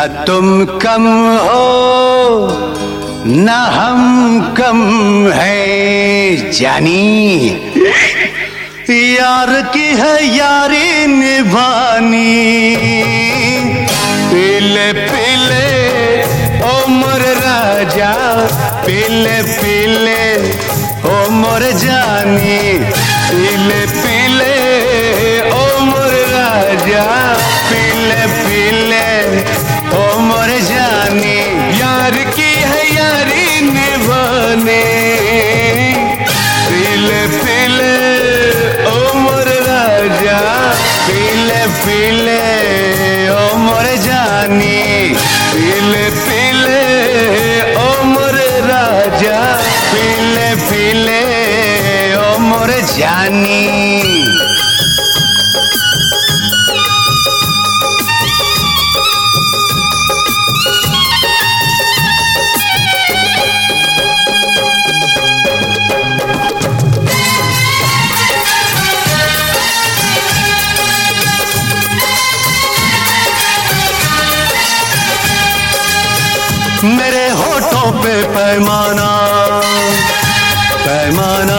न तुम कम हो न हम कम है जानी, यार की है यारी निभानी। पीले पीले ओ मोर राजा, पीले पीले ओ मोर जानी, पीले पीले ओ मोर राजा, पीले पीले ओ मोर जानी। यार की है यारी निभाने, पीले पीले ओ मोर राजा, पीले पीले ओ मोर जानी, पीले पीले ओ मोर राजा, पीले पीले ओ मोर जानी। मेरे होठों पे पैमाना पैमाना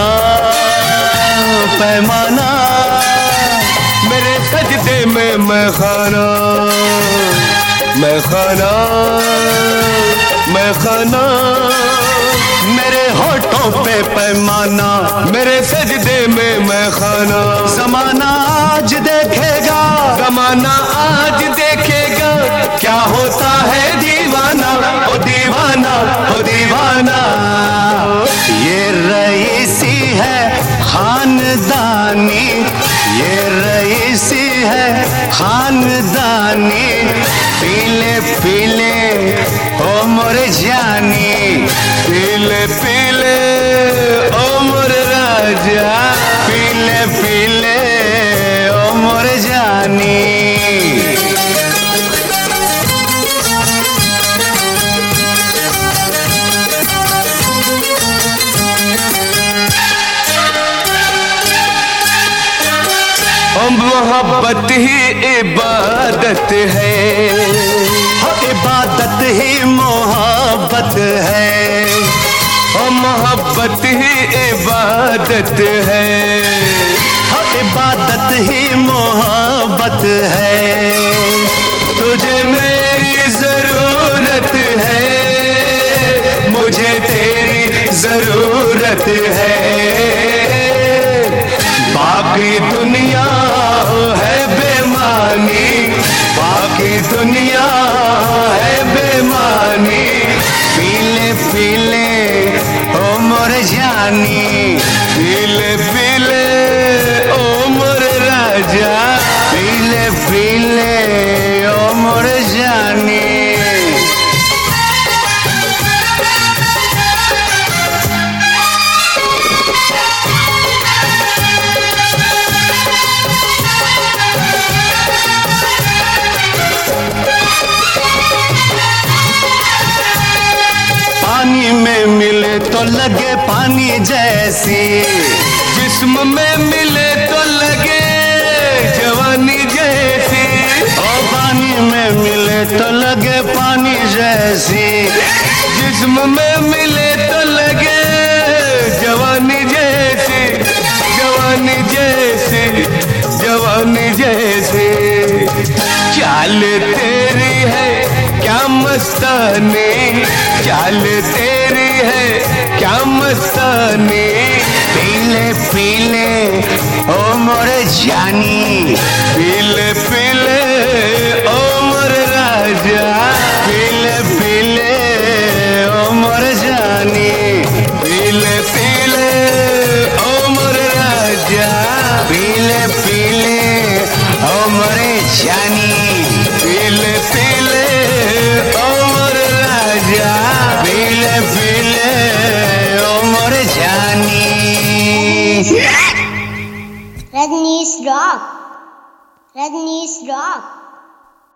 पैमाना, मेरे सजदे में मैं खाना मैं खाना मैं खाना। मेरे होठों पे पैमाना, मेरे सजदे में मैं खाना। ज़माना आज देखेगा, ज़माना आज देखेगा, क्या होता है दीवाना ओ दीवाना ओ दीवाना। ये रईसी है खानदानी, ये रईसी है खानदानी, पीले पीले ओ मोर जानी, पीले पीले ओ मोर राजा, पीले पीले ओ मोर जानी। मोहब्बत ही इबादत है, इबादत ही मोहब्बत है, और मोहब्बत ही इबादत है, इबादत ही मोहब्बत है। तुझे मेरी जरूरत है, मुझे तेरी जरूरत है, बाकी दुनिया है बेमानी, बाकी दुनिया है बेमानी। पीले पीले ओ मोर जानी, पीले पीले ओ मोर राजा, पीले पीले ओ मोर जानी। पानी में मिले तो लगे पानी जैसी, जिस्म में मिले तो लगे जवानी जैसी। और पानी में मिले तो लगे पानी जैसी, जिस्म में मिले तो लगे जवानी जैसी, जवानी जैसी, जवानी जैसी। चाल तेरी है क्या मस्तानी, चाल तेरी है क्या मस्तानी, पीले पीले ओ मोर जानी, पीले पीले ओ मोर राजा, पीले पीले ओ मोर जानी, पीले पीले ओ मोर राजा, पीले पीले ओ मोर जानी, पीले पीले ओ मोर राजा, पीले पीले ओ मोर जानी। Rajnish Rock, Rajnish Rock.